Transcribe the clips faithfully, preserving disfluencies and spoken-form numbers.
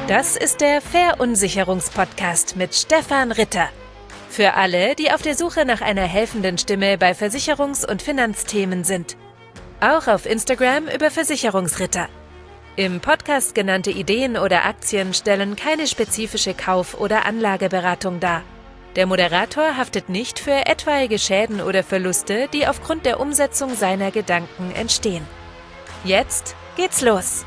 Das ist der Verunsicherungspodcast mit Stefan Ritter. Für alle, die auf der Suche nach einer helfenden Stimme bei Versicherungs- und Finanzthemen sind. Auch auf Instagram über Versicherungsritter. Im Podcast genannte Ideen oder Aktien stellen keine spezifische Kauf- oder Anlageberatung dar. Der Moderator haftet nicht für etwaige Schäden oder Verluste, die aufgrund der Umsetzung seiner Gedanken entstehen. Jetzt geht's los.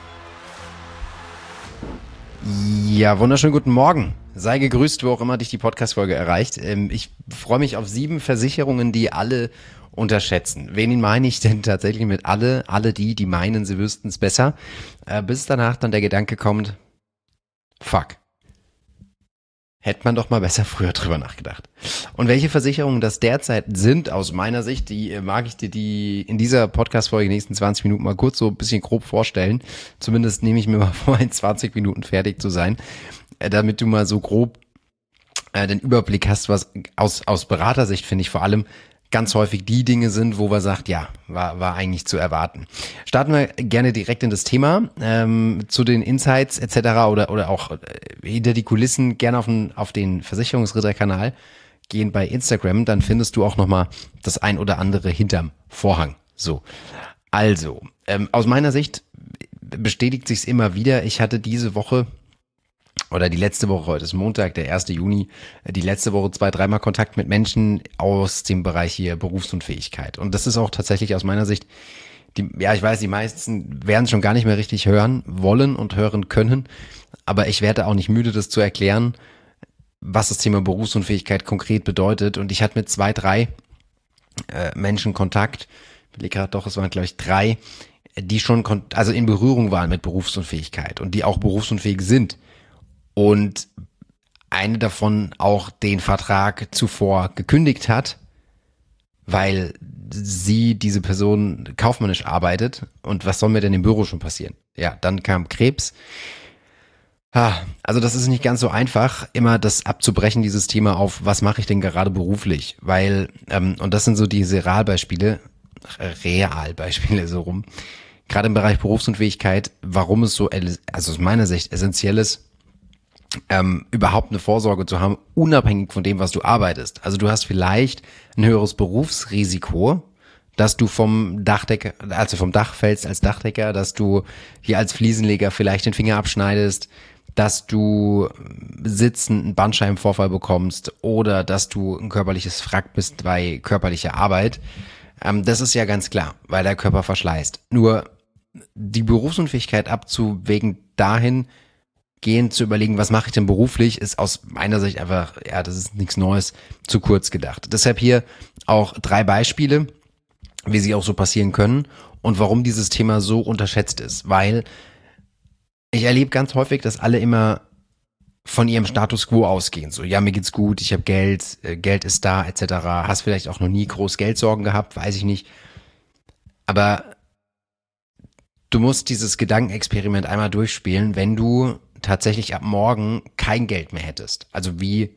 Ja, wunderschönen guten Morgen. Sei gegrüßt, wo auch immer dich die Podcast-Folge erreicht. Ich freue mich auf sieben Versicherungen, die alle unterschätzen. Wen meine ich denn tatsächlich mit alle? Alle die, die meinen, sie wüssten es besser. Bis danach dann der Gedanke kommt, fuck. Hätte man doch mal besser früher drüber nachgedacht. Und welche Versicherungen das derzeit sind, aus meiner Sicht, die mag ich dir die in dieser Podcast-Folge nächsten zwanzig Minuten mal kurz so ein bisschen grob vorstellen. Zumindest nehme ich mir mal vor, in zwanzig Minuten fertig zu sein, damit du mal so grob äh, den Überblick hast, was aus, aus Beratersicht, finde ich, vor allem ganz häufig die Dinge sind, wo man sagt, ja, war, war eigentlich zu erwarten. Starten wir gerne direkt in das Thema, ähm, zu den Insights et cetera oder oder auch äh, hinter die Kulissen, gerne auf den, auf den Versicherungsritter-Kanal gehen bei Instagram, dann findest du auch nochmal das ein oder andere hinterm Vorhang. So, also, ähm, aus meiner Sicht bestätigt sich's immer wieder, ich hatte diese Woche oder die letzte Woche, heute ist Montag, der erste Juni, die letzte Woche zwei, dreimal Kontakt mit Menschen aus dem Bereich hier Berufsunfähigkeit. Und das ist auch tatsächlich aus meiner Sicht, die, ja, ich weiß, die meisten werden es schon gar nicht mehr richtig hören wollen und hören können, aber ich werde auch nicht müde, das zu erklären, was das Thema Berufsunfähigkeit konkret bedeutet. Und ich hatte mit zwei, drei äh, Menschen Kontakt, ich überlege gerade doch, es waren glaube ich drei, die schon also in Berührung waren mit Berufsunfähigkeit und die auch berufsunfähig sind. Und eine davon auch den Vertrag zuvor gekündigt hat, weil sie, diese Person, kaufmännisch arbeitet. Und was soll mir denn im Büro schon passieren? Ja, dann kam Krebs. Also das ist nicht ganz so einfach, immer das abzubrechen, dieses Thema auf, was mache ich denn gerade beruflich? Weil, ähm, und das sind so diese Realbeispiele, Realbeispiele so rum, gerade im Bereich Berufsunfähigkeit, warum es so, also aus meiner Sicht essentiell ist, Ähm, überhaupt eine Vorsorge zu haben, unabhängig von dem, was du arbeitest. Also du hast vielleicht ein höheres Berufsrisiko, dass du vom Dachdecker, also vom Dach fällst als Dachdecker, dass du hier als Fliesenleger vielleicht den Finger abschneidest, dass du sitzend einen Bandscheibenvorfall bekommst oder dass du ein körperliches Wrack bist bei körperlicher Arbeit. Ähm, das ist ja ganz klar, weil der Körper verschleißt. Nur die Berufsunfähigkeit abzuwägen dahin, gehen zu überlegen, was mache ich denn beruflich, ist aus meiner Sicht einfach, ja, das ist nichts Neues, zu kurz gedacht. Deshalb hier auch drei Beispiele, wie sie auch so passieren können und warum dieses Thema so unterschätzt ist. Weil ich erlebe ganz häufig, dass alle immer von ihrem Status quo ausgehen. So, ja, mir geht's gut, ich habe Geld, Geld ist da, et cetera. Hast vielleicht auch noch nie groß Geldsorgen gehabt, weiß ich nicht. Aber du musst dieses Gedankenexperiment einmal durchspielen, wenn du tatsächlich ab morgen kein Geld mehr hättest. Also wie,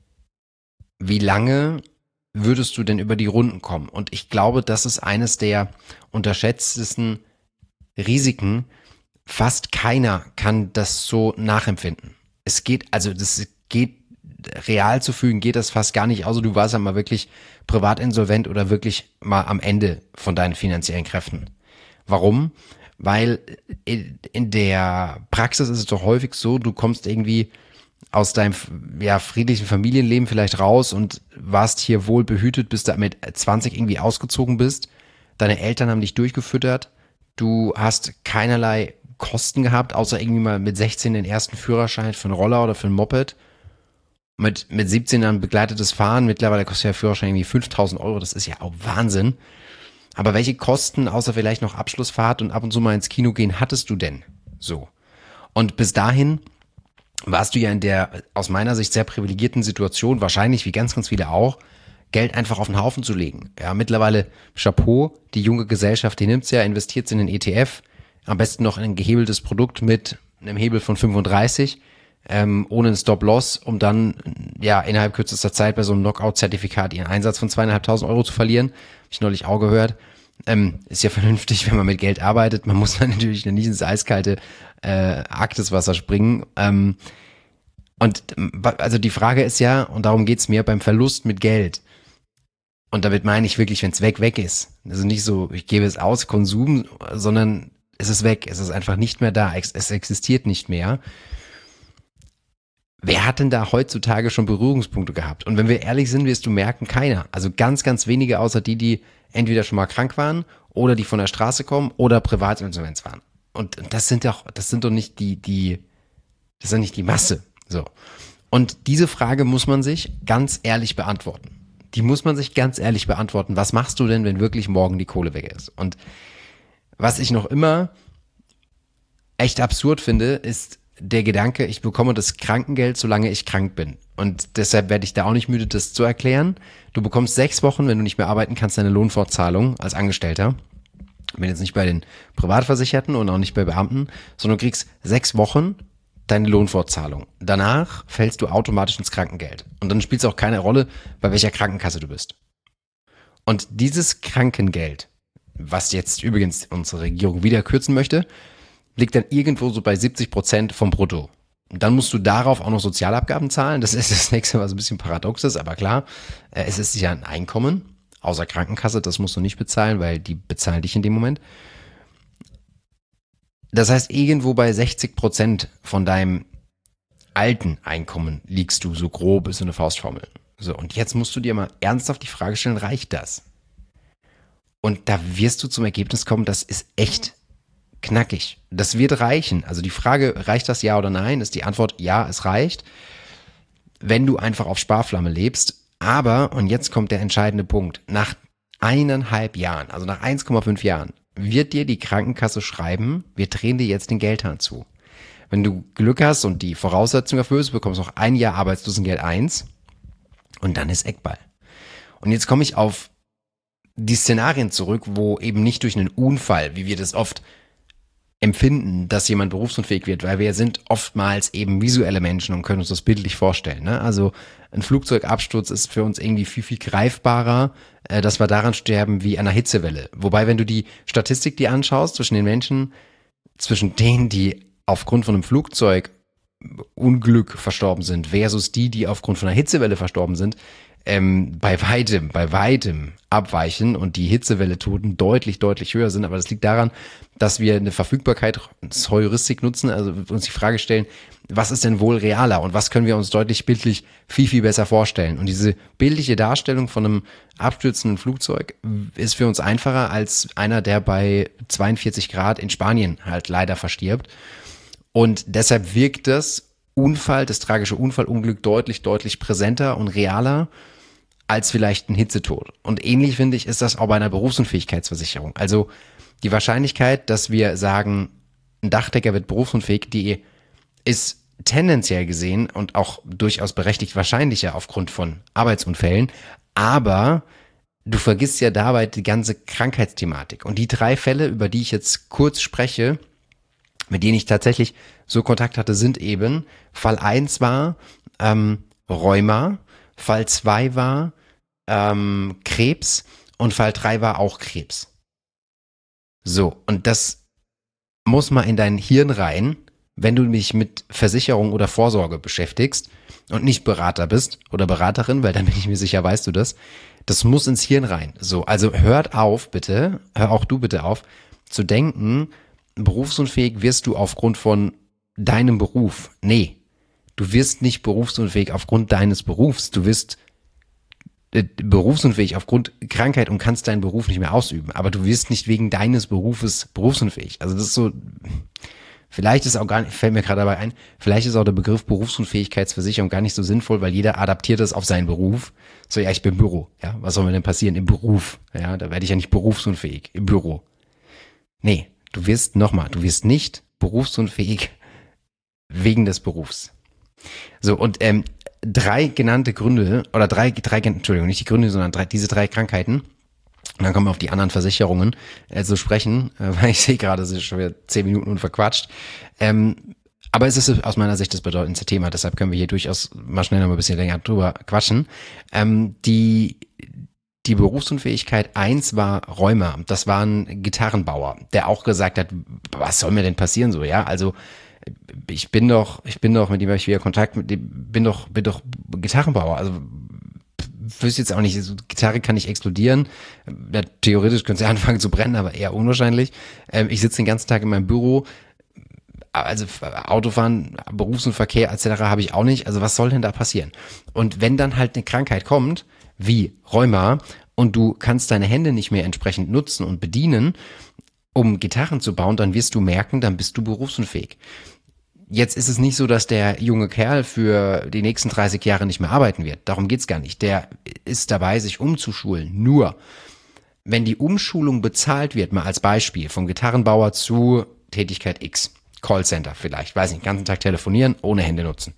wie lange würdest du denn über die Runden kommen? Und ich glaube, das ist eines der unterschätztesten Risiken. Fast keiner kann das so nachempfinden. Es geht, also das geht, real zu fühlen, geht das fast gar nicht, außer du warst ja mal wirklich privat insolvent oder wirklich mal am Ende von deinen finanziellen Kräften. Warum? Weil in der Praxis ist es doch häufig so, du kommst irgendwie aus deinem ja, friedlichen Familienleben vielleicht raus und warst hier wohl behütet, bis du mit zwanzig irgendwie ausgezogen bist. Deine Eltern haben dich durchgefüttert. Du hast keinerlei Kosten gehabt, außer irgendwie mal mit sechzehn den ersten Führerschein für einen Roller oder für ein Moped. Mit, mit siebzehn dann begleitetes Fahren. Mittlerweile kostet der Führerschein irgendwie fünftausend Euro. Das ist ja auch Wahnsinn. Aber welche Kosten, außer vielleicht noch Abschlussfahrt und ab und zu mal ins Kino gehen, hattest du denn so? Und bis dahin warst du ja in der aus meiner Sicht sehr privilegierten Situation, wahrscheinlich wie ganz, ganz viele auch, Geld einfach auf den Haufen zu legen. Ja, mittlerweile Chapeau, die junge Gesellschaft, die nimmt's ja, investiert in den E T F, am besten noch in ein gehebeltes Produkt mit einem Hebel von fünfunddreißig, ähm, ohne einen Stop-Loss, um dann ja innerhalb kürzester Zeit bei so einem Knockout-Zertifikat ihren Einsatz von zweieinhalbtausend Euro zu verlieren. Hab ich neulich auch gehört. Ähm, ist ja vernünftig, wenn man mit Geld arbeitet. Man muss dann natürlich nicht ins eiskalte äh, Arktiswasser springen. Ähm, und also die Frage ist ja, und darum geht's mir, beim Verlust mit Geld. Und damit meine ich wirklich, wenn es weg, weg ist. Also nicht so, ich gebe es aus, Konsum, sondern es ist weg. Es ist einfach nicht mehr da. Es existiert nicht mehr. Wer hat denn da heutzutage schon Berührungspunkte gehabt? Und wenn wir ehrlich sind, wirst du merken, keiner. Also ganz, ganz wenige, außer die, die entweder schon mal krank waren oder die von der Straße kommen oder Privatinsolvenz waren. Und das sind doch, das sind doch nicht die, die, das ist doch nicht die Masse. So. Und diese Frage muss man sich ganz ehrlich beantworten. Die muss man sich ganz ehrlich beantworten. Was machst du denn, wenn wirklich morgen die Kohle weg ist? Und was ich noch immer echt absurd finde, ist der Gedanke, ich bekomme das Krankengeld, solange ich krank bin. Und deshalb werde ich da auch nicht müde, das zu erklären. Du bekommst sechs Wochen, wenn du nicht mehr arbeiten kannst, deine Lohnfortzahlung als Angestellter. Ich bin jetzt nicht bei den Privatversicherten und auch nicht bei Beamten, sondern du kriegst sechs Wochen deine Lohnfortzahlung. Danach fällst du automatisch ins Krankengeld. Und dann spielt es auch keine Rolle, bei welcher Krankenkasse du bist. Und dieses Krankengeld, was jetzt übrigens unsere Regierung wieder kürzen möchte, liegt dann irgendwo so bei siebzig Prozent vom Brutto. Und dann musst du darauf auch noch Sozialabgaben zahlen. Das ist das nächste, was ein bisschen paradox ist, aber klar, es ist ja ein Einkommen, außer Krankenkasse, das musst du nicht bezahlen, weil die bezahlen dich in dem Moment. Das heißt, irgendwo bei sechzig Prozent von deinem alten Einkommen liegst du so grob, ist so eine Faustformel. So, und jetzt musst du dir mal ernsthaft die Frage stellen, reicht das? Und da wirst du zum Ergebnis kommen, das ist echt knackig. Das wird reichen. Also die Frage, reicht das ja oder nein, ist die Antwort, ja, es reicht, wenn du einfach auf Sparflamme lebst. Aber, und jetzt kommt der entscheidende Punkt, nach eineinhalb Jahren, also nach eins Komma fünf Jahren, wird dir die Krankenkasse schreiben, wir drehen dir jetzt den Geldhahn zu. Wenn du Glück hast und die Voraussetzung erfüllst, bekommst du noch ein Jahr Arbeitslosengeld eins und dann ist Eckball. Und jetzt komme ich auf die Szenarien zurück, wo eben nicht durch einen Unfall, wie wir das oft empfinden, dass jemand berufsunfähig wird, weil wir sind oftmals eben visuelle Menschen und können uns das bildlich vorstellen. Ne? Also ein Flugzeugabsturz ist für uns irgendwie viel, viel greifbarer, äh, dass wir daran sterben wie an einer Hitzewelle. Wobei, wenn du die Statistik dir anschaust zwischen den Menschen, zwischen denen, die aufgrund von einem Flugzeugunglück verstorben sind, versus die, die aufgrund von einer Hitzewelle verstorben sind, ähm, bei weitem, bei weitem abweichen und die Hitzewelle-Toten deutlich, deutlich höher sind. Aber das liegt daran, dass wir eine Verfügbarkeitsheuristik nutzen, also uns die Frage stellen, was ist denn wohl realer und was können wir uns deutlich bildlich viel, viel besser vorstellen. Und diese bildliche Darstellung von einem abstürzenden Flugzeug ist für uns einfacher als einer, der bei zweiundvierzig Grad in Spanien halt leider verstirbt. Und deshalb wirkt das Unfall, das tragische Unfallunglück deutlich, deutlich präsenter und realer als vielleicht ein Hitzetod. Und ähnlich, finde ich, ist das auch bei einer Berufsunfähigkeitsversicherung. Also die Wahrscheinlichkeit, dass wir sagen, ein Dachdecker wird berufsunfähig, die ist tendenziell gesehen und auch durchaus berechtigt wahrscheinlicher aufgrund von Arbeitsunfällen. Aber du vergisst ja dabei die ganze Krankheitsthematik. Und die drei Fälle, über die ich jetzt kurz spreche, mit denen ich tatsächlich so Kontakt hatte, sind eben, Fall eins war ähm, Rheuma, Fall zwei war ähm, Krebs und Fall drei war auch Krebs. So, und das muss mal in dein Hirn rein, wenn du dich mit Versicherung oder Vorsorge beschäftigst und nicht Berater bist oder Beraterin, weil dann bin ich mir sicher, weißt du das. Das muss ins Hirn rein. So, also hört auf, bitte, hör auch du bitte auf, zu denken, berufsunfähig wirst du aufgrund von deinem Beruf. Nee, du wirst nicht berufsunfähig aufgrund deines Berufs. Du wirst äh, berufsunfähig aufgrund Krankheit und kannst deinen Beruf nicht mehr ausüben. Aber du wirst nicht wegen deines Berufes berufsunfähig. Also das ist so, vielleicht ist auch gar nicht, fällt mir gerade dabei ein, vielleicht ist auch der Begriff Berufsunfähigkeitsversicherung gar nicht so sinnvoll, weil jeder adaptiert das auf seinen Beruf. So, ja, ich bin im Büro. Ja, was soll mir denn passieren im Beruf? Ja, da werde ich ja nicht berufsunfähig im Büro. Nee. Du wirst, nochmal, du wirst nicht berufsunfähig wegen des Berufs. So, und ähm, drei genannte Gründe, oder drei, drei, Entschuldigung, nicht die Gründe, sondern drei, diese drei Krankheiten, und dann kommen wir auf die anderen Versicherungen äh, zu sprechen, äh, weil ich sehe gerade, es ist schon wieder zehn Minuten unverquatscht. Ähm, aber es ist aus meiner Sicht das bedeutendste Thema, deshalb können wir hier durchaus mal schnell noch mal ein bisschen länger drüber quatschen. Ähm, die die Berufsunfähigkeit eins war Rheuma. Das war ein Gitarrenbauer, der auch gesagt hat, was soll mir denn passieren so, ja? Also ich bin doch, ich bin doch, mit dem habe ich wieder Kontakt, mit dem, bin doch, bin doch Gitarrenbauer. Also wüsste jetzt auch nicht, so, Gitarre kann nicht explodieren. Ja, theoretisch könnte sie anfangen zu brennen, aber eher unwahrscheinlich. Ähm, ich sitze den ganzen Tag in meinem Büro. Also Autofahren, Berufsunverkehr et cetera habe ich auch nicht. Also was soll denn da passieren? Und wenn dann halt eine Krankheit kommt, wie Rheuma, und du kannst deine Hände nicht mehr entsprechend nutzen und bedienen, um Gitarren zu bauen, dann wirst du merken, dann bist du berufsunfähig. Jetzt ist es nicht so, dass der junge Kerl für die nächsten dreißig Jahre nicht mehr arbeiten wird. Darum geht's gar nicht. Der ist dabei, sich umzuschulen. Nur, wenn die Umschulung bezahlt wird, mal als Beispiel, vom Gitarrenbauer zu Tätigkeit X, Callcenter vielleicht, weiß nicht, den ganzen Tag telefonieren, ohne Hände nutzen.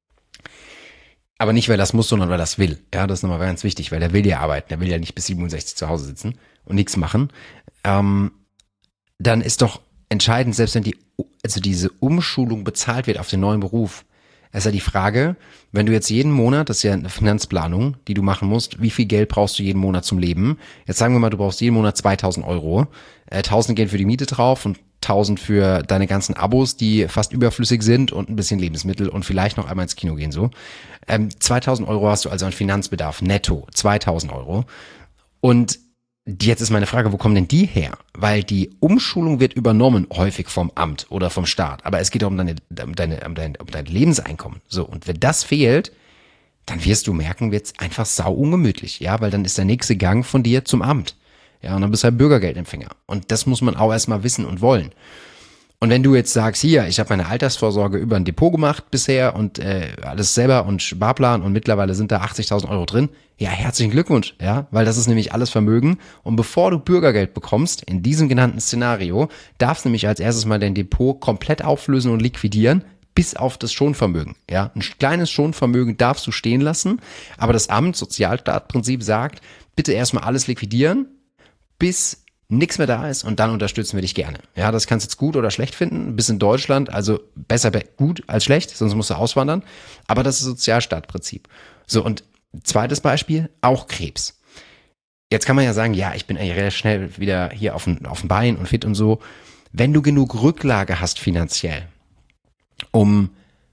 Aber nicht, weil er das muss, sondern weil er das will. Ja, das ist nochmal ganz wichtig, weil er will ja arbeiten. Er will ja nicht bis siebenundsechzig zu Hause sitzen und nichts machen. Ähm, dann ist doch entscheidend, selbst wenn die, also diese Umschulung bezahlt wird auf den neuen Beruf, ist ja die Frage, wenn du jetzt jeden Monat, das ist ja eine Finanzplanung, die du machen musst, wie viel Geld brauchst du jeden Monat zum Leben? Jetzt sagen wir mal, du brauchst jeden Monat zweitausend Euro. Äh, tausend gehen für die Miete drauf und tausend für deine ganzen Abos, die fast überflüssig sind und ein bisschen Lebensmittel und vielleicht noch einmal ins Kino gehen so. Ähm, zweitausend Euro hast du also an Finanzbedarf, netto, zweitausend Euro. Und jetzt ist meine Frage, wo kommen denn die her? Weil die Umschulung wird übernommen, häufig vom Amt oder vom Staat. Aber es geht auch um deine, um deine, um dein, um dein Lebenseinkommen. So, und wenn das fehlt, dann wirst du merken, wird's einfach sau ungemütlich, ja, weil dann ist der nächste Gang von dir zum Amt. Ja, und dann bist du halt Bürgergeldempfänger. Und das muss man auch erstmal wissen und wollen. Und wenn du jetzt sagst, hier, ich habe meine Altersvorsorge über ein Depot gemacht bisher und äh, alles selber und Sparplan und mittlerweile sind da achtzigtausend Euro drin, ja, herzlichen Glückwunsch, ja, weil das ist nämlich alles Vermögen. Und bevor du Bürgergeld bekommst, in diesem genannten Szenario, darfst du nämlich als erstes mal dein Depot komplett auflösen und liquidieren, bis auf das Schonvermögen, ja. Ein kleines Schonvermögen darfst du stehen lassen, aber das Amt, Sozialstaatprinzip sagt, bitte erstmal alles liquidieren, bis nichts mehr da ist und dann unterstützen wir dich gerne. Ja, das kannst du jetzt gut oder schlecht finden, bis in Deutschland, also besser gut als schlecht, sonst musst du auswandern, aber das ist Sozialstaatprinzip. So, und zweites Beispiel, auch Krebs. Jetzt kann man ja sagen, ja, ich bin eigentlich relativ schnell wieder hier auf dem, auf dem Bein und fit und so. Wenn du genug Rücklage hast finanziell, um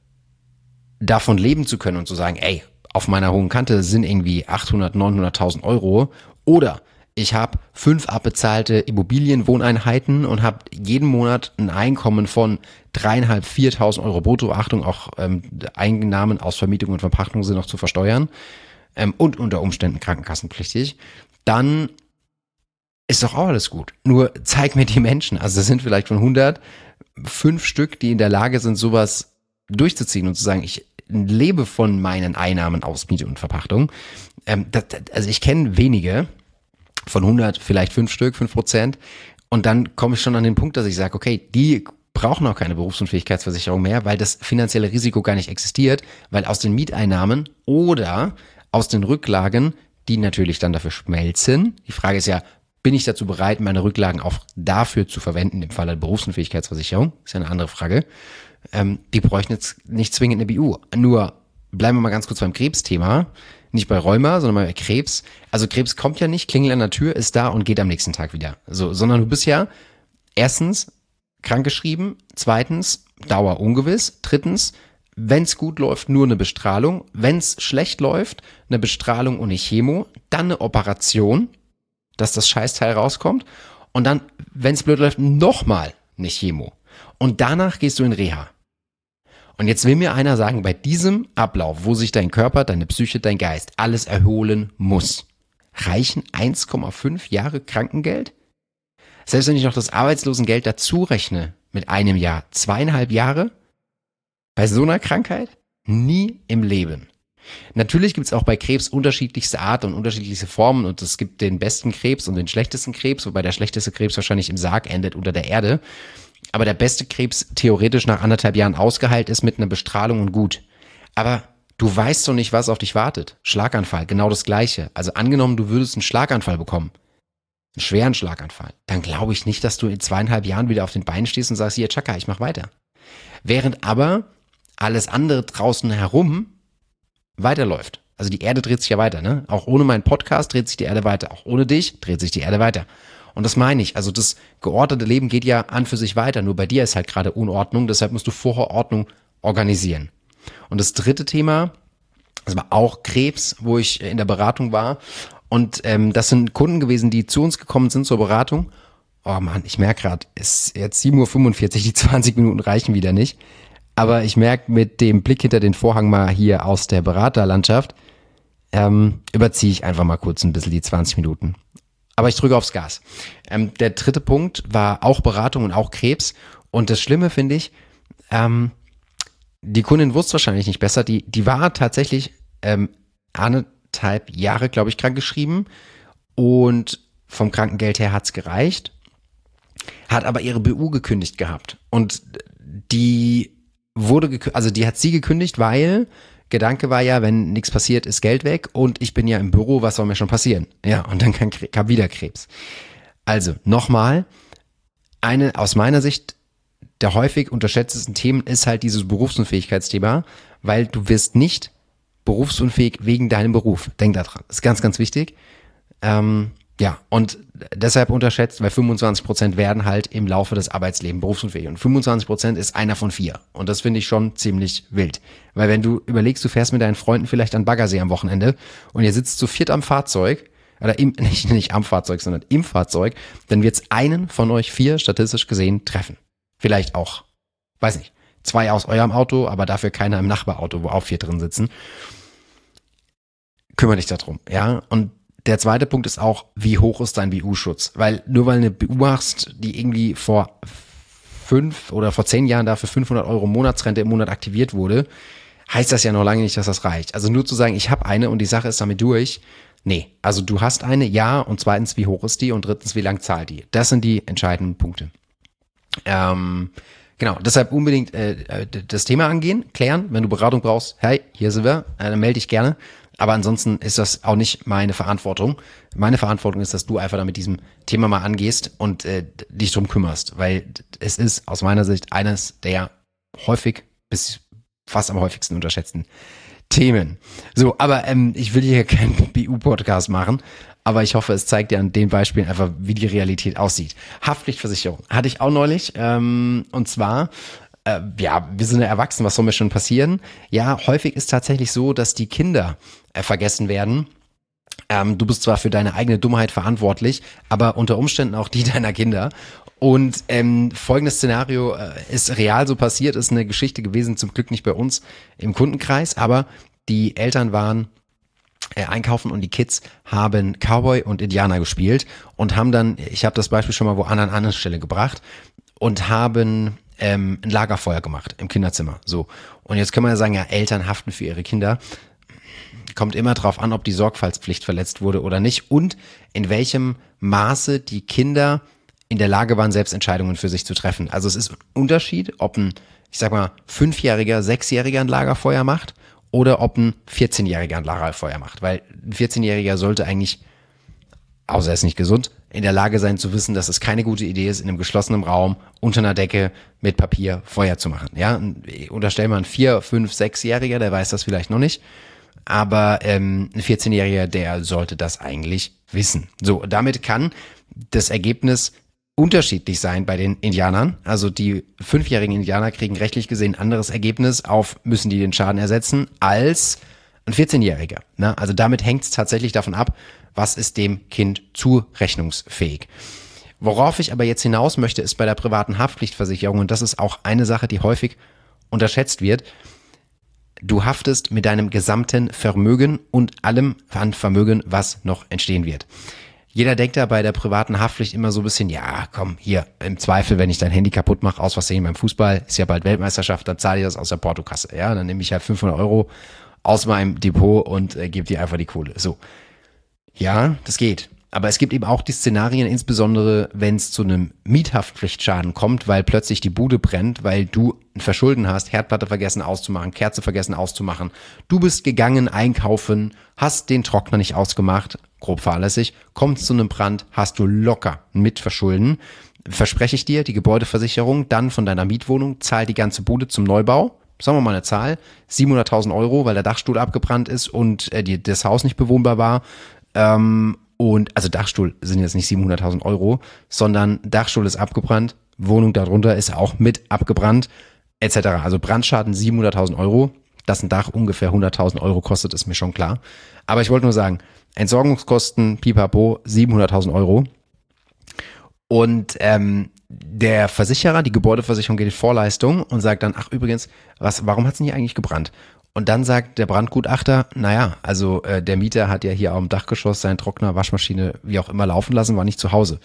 davon leben zu können und zu sagen, ey, auf meiner hohen Kante sind irgendwie achthundert, neunhunderttausend Euro oder ich habe fünf abbezahlte Immobilienwohneinheiten und habe jeden Monat ein Einkommen von dreieinhalb, viertausend Euro brutto. Achtung, auch ähm, Einnahmen aus Vermietung und Verpachtung sind noch zu versteuern ähm, und unter Umständen krankenkassenpflichtig. Dann ist doch auch alles gut. Nur zeig mir die Menschen. Also das sind vielleicht von hundert fünf Stück, die in der Lage sind, sowas durchzuziehen und zu sagen, ich lebe von meinen Einnahmen aus Miete und Verpachtung. Ähm, das, also ich kenne wenige. Von hundert vielleicht fünf Stück, fünf Prozent. Und dann komme ich schon an den Punkt, dass ich sage, okay, die brauchen auch keine Berufsunfähigkeitsversicherung mehr, weil das finanzielle Risiko gar nicht existiert, weil aus den Mieteinnahmen oder aus den Rücklagen, die natürlich dann dafür schmelzen. Die Frage ist ja, bin ich dazu bereit, meine Rücklagen auch dafür zu verwenden, im Fall der Berufsunfähigkeitsversicherung? Ist ja eine andere Frage. Ähm, die bräuchten jetzt nicht zwingend eine B U. Nur bleiben wir mal ganz kurz beim Krebsthema. Nicht bei Rheuma, sondern bei Krebs. Also Krebs kommt ja nicht, klingelt an der Tür, ist da und geht am nächsten Tag wieder. So, sondern du bist ja erstens krankgeschrieben, zweitens Dauer ungewiss, drittens, wenn es gut läuft, nur eine Bestrahlung, wenn es schlecht läuft, eine Bestrahlung und eine Chemo, dann eine Operation, dass das Scheißteil rauskommt und dann, wenn es blöd läuft, nochmal eine Chemo. Und danach gehst du in Reha. Und jetzt will mir einer sagen, bei diesem Ablauf, wo sich dein Körper, deine Psyche, dein Geist alles erholen muss, reichen eins Komma fünf Jahre Krankengeld? Selbst wenn ich noch das Arbeitslosengeld dazu rechne mit einem Jahr, zweieinhalb Jahre? Bei so einer Krankheit? Nie im Leben. Natürlich gibt es auch bei Krebs unterschiedlichste Arten und unterschiedlichste Formen und es gibt den besten Krebs und den schlechtesten Krebs, wobei der schlechteste Krebs wahrscheinlich im Sarg endet unter der Erde. Aber der beste Krebs theoretisch nach anderthalb Jahren ausgeheilt ist mit einer Bestrahlung und gut. Aber du weißt doch nicht, was auf dich wartet. Schlaganfall, genau das Gleiche. Also angenommen, du würdest einen Schlaganfall bekommen, einen schweren Schlaganfall, dann glaube ich nicht, dass du in zweieinhalb Jahren wieder auf den Beinen stehst und sagst, hier, tschakka, ich mach weiter. Während aber alles andere draußen herum weiterläuft. Also die Erde dreht sich ja weiter, ne? Auch ohne meinen Podcast dreht sich die Erde weiter. Auch ohne dich dreht sich die Erde weiter. Und das meine ich. Also das geordnete Leben geht ja an für sich weiter. Nur bei dir ist halt gerade Unordnung. Deshalb musst du vorher Ordnung organisieren. Und das dritte Thema, das war auch Krebs, wo ich in der Beratung war. Und ähm, das sind Kunden gewesen, die zu uns gekommen sind zur Beratung. Oh Mann, ich merke gerade, es ist jetzt sieben Uhr fünfundvierzig, die zwanzig Minuten reichen wieder nicht. Aber ich merke mit dem Blick hinter den Vorhang mal hier aus der Beraterlandschaft, ähm, überziehe ich einfach mal kurz ein bisschen die zwanzig Minuten. Aber ich drücke aufs Gas. Ähm, der dritte Punkt war auch Beratung und auch Krebs. Und das Schlimme finde ich, ähm, die Kundin wusste wahrscheinlich nicht besser. Die, die war tatsächlich ähm, anderthalb Jahre, glaube ich, krankgeschrieben. Und vom Krankengeld her hat's gereicht. Hat aber ihre B U gekündigt gehabt. Und die wurde, gekü- also die hat sie gekündigt, weil Gedanke war ja, wenn nichts passiert, ist Geld weg und ich bin ja im Büro, was soll mir schon passieren? Ja, und dann kam, kam wieder Krebs. Also nochmal, eine aus meiner Sicht der häufig unterschätztesten Themen ist halt dieses Berufsunfähigkeitsthema, weil du wirst nicht berufsunfähig wegen deinem Beruf. Denk da dran, ist ganz, ganz wichtig. Ähm, ja, und deshalb unterschätzt, weil fünfundzwanzig Prozent werden halt im Laufe des Arbeitslebens berufsunfähig. Und fünfundzwanzig Prozent ist einer von vier. Und das finde ich schon ziemlich wild. Weil wenn du überlegst, du fährst mit deinen Freunden vielleicht an Baggersee am Wochenende und ihr sitzt zu viert am Fahrzeug, oder im, nicht, nicht am Fahrzeug, sondern im Fahrzeug, dann wird es einen von euch vier statistisch gesehen treffen. Vielleicht auch, weiß nicht, zwei aus eurem Auto, aber dafür keiner im Nachbarauto, wo auch vier drin sitzen. Kümmere dich darum, ja. Und der zweite Punkt ist auch, wie hoch ist dein B U-Schutz? Weil nur weil eine B U machst, die irgendwie vor fünf oder vor zehn Jahren dafür fünfhundert Euro Monatsrente im Monat aktiviert wurde, heißt das ja noch lange nicht, dass das reicht. Also nur zu sagen, ich habe eine und die Sache ist damit durch, nee. Also du hast eine, ja, und zweitens, wie hoch ist die und drittens, wie lang zahlt die? Das sind die entscheidenden Punkte. Ähm, genau, deshalb unbedingt äh, das Thema angehen, klären. Wenn du Beratung brauchst, hey, hier sind wir, äh, dann melde dich gerne. Aber ansonsten ist das auch nicht meine Verantwortung. Meine Verantwortung ist, dass du einfach da mit diesem Thema mal angehst und äh, dich drum kümmerst. Weil es ist aus meiner Sicht eines der häufig bis fast am häufigsten unterschätzten Themen. So, aber ähm, ich will hier keinen B U-Podcast machen. Aber ich hoffe, es zeigt dir an den Beispielen einfach, wie die Realität aussieht. Haftpflichtversicherung hatte ich auch neulich. Ähm, und zwar... ja, wir sind ja erwachsen, was soll mir schon passieren? Ja, häufig ist tatsächlich so, dass die Kinder äh, vergessen werden. Ähm, du bist zwar für deine eigene Dummheit verantwortlich, aber unter Umständen auch die deiner Kinder. Und ähm, folgendes Szenario äh, ist real so passiert, ist eine Geschichte gewesen, zum Glück nicht bei uns im Kundenkreis, aber die Eltern waren äh, einkaufen und die Kids haben Cowboy und Indianer gespielt und haben dann, ich habe das Beispiel schon mal wo an einer anderen Stelle gebracht, und haben ähm, ein Lagerfeuer gemacht im Kinderzimmer. So. Und jetzt kann man ja sagen, ja, Eltern haften für ihre Kinder. Kommt immer drauf an, ob die Sorgfaltspflicht verletzt wurde oder nicht und in welchem Maße die Kinder in der Lage waren, selbst Entscheidungen für sich zu treffen. Also es ist ein Unterschied, ob ein, ich sag mal, Fünfjähriger, Sechsjähriger ein Lagerfeuer macht oder ob ein vierzehnjähriger ein Lagerfeuer macht. Weil ein vierzehnjähriger sollte eigentlich, außer er ist nicht gesund, in der Lage sein zu wissen, dass es keine gute Idee ist, in einem geschlossenen Raum unter einer Decke mit Papier Feuer zu machen. Ja, unterstellen wir einen vier-, fünf-, sechsjähriger, der weiß das vielleicht noch nicht. Aber ähm, ein vierzehnjähriger, der sollte das eigentlich wissen. So, damit kann das Ergebnis unterschiedlich sein bei den Indianern. Also die fünfjährigen Indianer kriegen rechtlich gesehen ein anderes Ergebnis auf, müssen die den Schaden ersetzen, als ein vierzehnjähriger. Ne? Also damit hängt es tatsächlich davon ab, was ist dem Kind zurechnungsfähig. Worauf ich aber jetzt hinaus möchte, ist bei der privaten Haftpflichtversicherung, und das ist auch eine Sache, die häufig unterschätzt wird. Du haftest mit deinem gesamten Vermögen und allem an Vermögen, was noch entstehen wird. Jeder denkt da bei der privaten Haftpflicht immer so ein bisschen, ja, komm, hier, im Zweifel, wenn ich dein Handy kaputt mache, aus Versehen beim Fußball, ist ja bald Weltmeisterschaft, dann zahle ich das aus der Portokasse. Ja, dann nehme ich halt fünfhundert Euro aus meinem Depot und äh, gebe dir einfach die Kohle. So. Ja, das geht. Aber es gibt eben auch die Szenarien, insbesondere wenn es zu einem Miethaftpflichtschaden kommt, weil plötzlich die Bude brennt, weil du ein Verschulden hast, Herdplatte vergessen auszumachen, Kerze vergessen auszumachen. Du bist gegangen einkaufen, hast den Trockner nicht ausgemacht, grob fahrlässig, kommst zu einem Brand, hast du locker mit Verschulden. Verspreche ich dir, die Gebäudeversicherung dann von deiner Mietwohnung zahlt die ganze Bude zum Neubau. sagen wir mal eine Zahl, siebenhunderttausend Euro, weil der Dachstuhl abgebrannt ist und äh, die, das Haus nicht bewohnbar war. Ähm, und also Dachstuhl sind jetzt nicht siebenhunderttausend Euro, sondern Dachstuhl ist abgebrannt, Wohnung darunter ist auch mit abgebrannt, et cetera. Also Brandschaden siebenhunderttausend Euro. Dass ein Dach ungefähr hunderttausend Euro kostet, ist mir schon klar. Aber ich wollte nur sagen, Entsorgungskosten, pipapo, siebenhunderttausend Euro. Und ähm, der Versicherer, die Gebäudeversicherung geht in Vorleistung und sagt dann, ach übrigens, was, warum hat es nicht eigentlich gebrannt? Und dann sagt der Brandgutachter, naja, also äh, der Mieter hat ja hier am Dachgeschoss seinen Trockner, Waschmaschine, wie auch immer laufen lassen, war nicht zu Hause.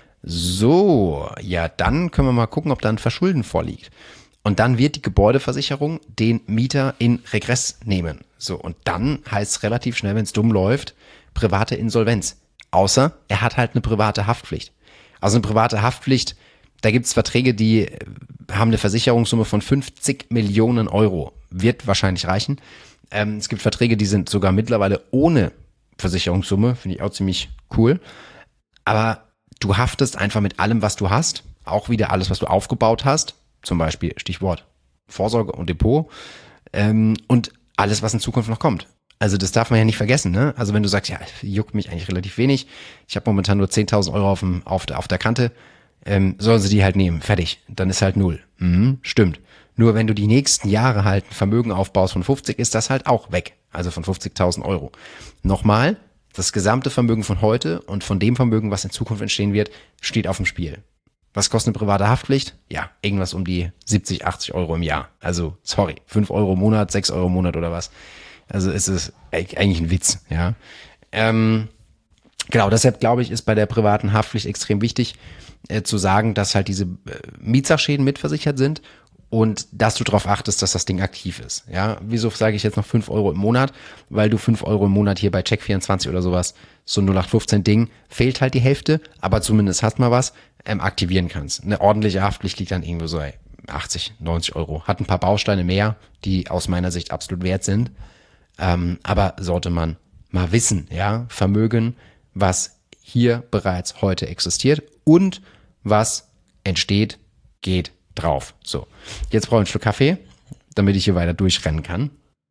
So, ja, dann können wir mal gucken, ob da ein Verschulden vorliegt. Und dann wird die Gebäudeversicherung den Mieter in Regress nehmen. So, und dann heißt es relativ schnell, wenn es dumm läuft, private Insolvenz. Außer er hat halt eine private Haftpflicht. Also eine private Haftpflicht, da gibt es Verträge, die haben eine Versicherungssumme von fünfzig Millionen Euro. Wird wahrscheinlich reichen. Ähm, es gibt Verträge, die sind sogar mittlerweile ohne Versicherungssumme. Finde ich auch ziemlich cool. Aber du haftest einfach mit allem, was du hast. Auch wieder alles, was du aufgebaut hast. Zum Beispiel Stichwort Vorsorge und Depot. Ähm, und alles, was in Zukunft noch kommt. Also das darf man ja nicht vergessen, ne? Also wenn du sagst, ja, juckt mich eigentlich relativ wenig. Ich habe momentan nur zehntausend Euro auf, dem, auf, der, auf der Kante. Ähm, sollen sie die halt nehmen. Fertig. Dann ist halt null. Mhm, stimmt. Nur wenn du die nächsten Jahre halt ein Vermögen aufbaust von fünfzig, ist das halt auch weg. Also von fünfzigtausend Euro. Nochmal, das gesamte Vermögen von heute und von dem Vermögen, was in Zukunft entstehen wird, steht auf dem Spiel. Was kostet eine private Haftpflicht? Ja, irgendwas um die siebzig, achtzig Euro im Jahr. Also, sorry, fünf Euro im Monat, sechs Euro im Monat oder was. Also es ist eigentlich ein Witz, ja. Ähm, genau, deshalb glaube ich, ist bei der privaten Haftpflicht extrem wichtig äh, zu sagen, dass halt diese äh, Mietsachschäden mitversichert sind und dass du darauf achtest, dass das Ding aktiv ist. Ja, wieso sage ich jetzt noch fünf Euro im Monat? Weil du fünf Euro im Monat hier bei Check vierundzwanzig oder sowas, so null acht fünfzehn Ding, fehlt halt die Hälfte, aber zumindest hast mal was, ähm, aktivieren kannst. Eine ordentliche Haftpflicht liegt dann irgendwo so ey, achtzig, neunzig Euro. Hat ein paar Bausteine mehr, die aus meiner Sicht absolut wert sind. Ähm, aber sollte man mal wissen, ja, Vermögen, was hier bereits heute existiert und was entsteht, geht drauf. So, jetzt brauche ich einen Schluck Kaffee, damit ich hier weiter durchrennen kann.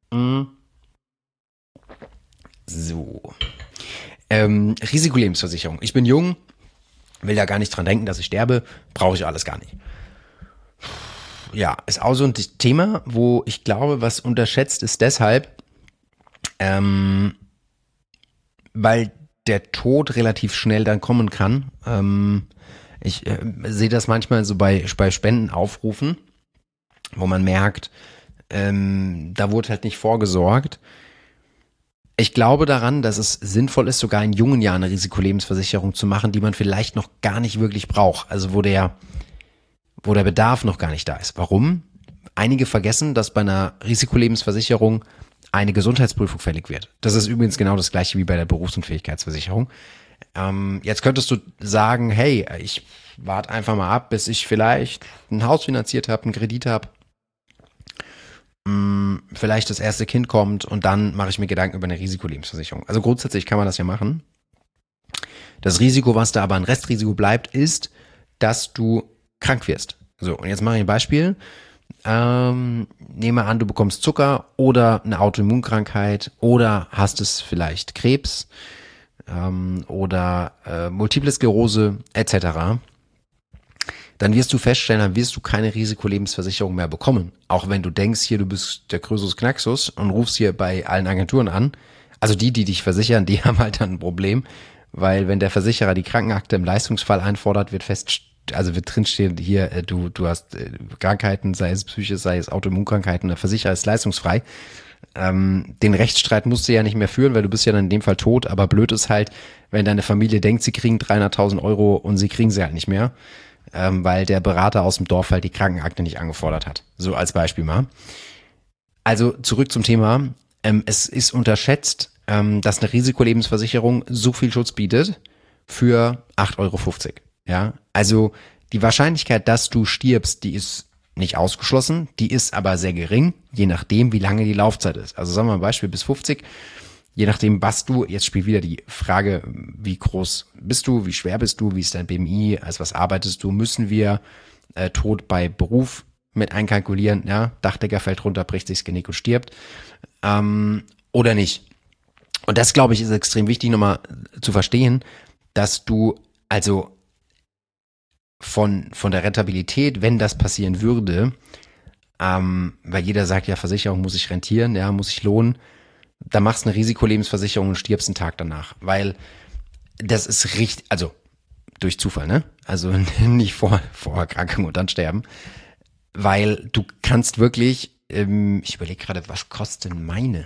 So. Ähm, Risikolebensversicherung. Ich bin jung, will da gar nicht dran denken, dass ich sterbe, brauche ich alles gar nicht. Ja, ist auch so ein Thema, wo ich glaube, was unterschätzt ist deshalb, ähm, weil der Tod relativ schnell dann kommen kann. Ähm, ich äh, sehe das manchmal so bei, bei Spendenaufrufen, wo man merkt, ähm, da wurde halt nicht vorgesorgt. Ich glaube daran, dass es sinnvoll ist, sogar in jungen Jahren eine Risikolebensversicherung zu machen, die man vielleicht noch gar nicht wirklich braucht. Also wo der, wo der Bedarf noch gar nicht da ist. Warum? Einige vergessen, dass bei einer Risikolebensversicherung eine Gesundheitsprüfung fällig wird. Das ist übrigens genau das gleiche wie bei der Berufsunfähigkeitsversicherung. Ähm, jetzt könntest du sagen, hey, ich warte einfach mal ab, bis ich vielleicht ein Haus finanziert habe, einen Kredit habe, ähm, vielleicht das erste Kind kommt und dann mache ich mir Gedanken über eine Risikolebensversicherung. Also grundsätzlich kann man das ja machen. Das Risiko, was da aber ein Restrisiko bleibt, ist, dass du krank wirst. So, und jetzt mache ich ein Beispiel. Ähm, nehme an, du bekommst Zucker oder eine Autoimmunkrankheit oder hast es vielleicht Krebs ähm, oder äh, Multiple Sklerose et cetera. Dann wirst du feststellen, dann wirst du keine Risikolebensversicherung mehr bekommen. Auch wenn du denkst, hier du bist der Krösus Knaxus und rufst hier bei allen Agenturen an. Also die, die dich versichern, die haben halt dann ein Problem, weil wenn der Versicherer die Krankenakte im Leistungsfall einfordert, wird feststellen, also wird drinstehen, hier, äh, du, du hast äh, Krankheiten, sei es Psyche, sei es Autoimmunkrankheiten, der Versicherer ist leistungsfrei. Ähm, den Rechtsstreit musst du ja nicht mehr führen, weil du bist ja dann in dem Fall tot, aber blöd ist halt, wenn deine Familie denkt, sie kriegen dreihunderttausend Euro und sie kriegen sie halt nicht mehr, ähm, weil der Berater aus dem Dorf halt die Krankenakte nicht angefordert hat. So als Beispiel mal. Also zurück zum Thema. Ähm, es ist unterschätzt, ähm, dass eine Risikolebensversicherung so viel Schutz bietet für acht Euro fünfzig. Ja, also die Wahrscheinlichkeit, dass du stirbst, die ist nicht ausgeschlossen, die ist aber sehr gering, je nachdem, wie lange die Laufzeit ist. Also sagen wir mal ein Beispiel bis fünfzig, je nachdem, was du, jetzt spielt wieder die Frage, wie groß bist du, wie schwer bist du, wie ist dein B M I, als was arbeitest du, müssen wir äh, Tod bei Beruf mit einkalkulieren, ja, Dachdecker fällt runter, bricht sich das Genick und stirbt, ähm, oder nicht. Und das, glaube ich, ist extrem wichtig, nochmal zu verstehen, dass du also von, von der Rentabilität, wenn das passieren würde, ähm, weil jeder sagt, ja, Versicherung muss sich rentieren, ja, muss sich lohnen, da machst du eine Risikolebensversicherung und stirbst einen Tag danach, weil das ist richtig, also durch Zufall, ne? Also nicht vor, vor Erkrankung und dann sterben, weil du kannst wirklich, ähm, ich überlege gerade, was kostet denn meine?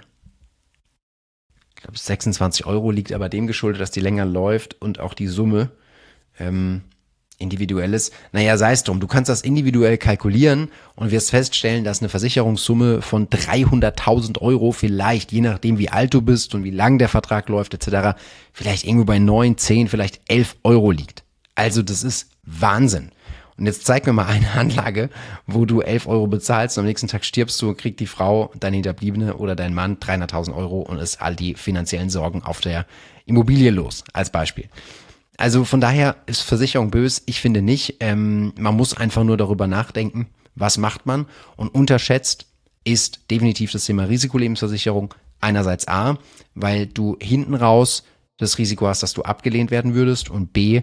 Ich glaube, sechsundzwanzig Euro liegt aber dem geschuldet, dass die länger läuft und auch die Summe ähm, individuell ist. Naja, sei es drum, du kannst das individuell kalkulieren und wirst feststellen, dass eine Versicherungssumme von dreihunderttausend Euro vielleicht, je nachdem wie alt du bist und wie lang der Vertrag läuft et cetera, vielleicht irgendwo bei neun, zehn, vielleicht elf Euro liegt. Also das ist Wahnsinn. Und jetzt zeig mir mal eine Anlage, wo du elf Euro bezahlst und am nächsten Tag stirbst du und kriegt die Frau, deine Hinterbliebene oder dein Mann dreihunderttausend Euro und ist all die finanziellen Sorgen auf der Immobilie los, als Beispiel. Also von daher ist Versicherung böse, ich finde nicht. Ähm, man muss einfach nur darüber nachdenken, was macht man, und unterschätzt ist definitiv das Thema Risikolebensversicherung. Einerseits A, weil du hinten raus das Risiko hast, dass du abgelehnt werden würdest, und B,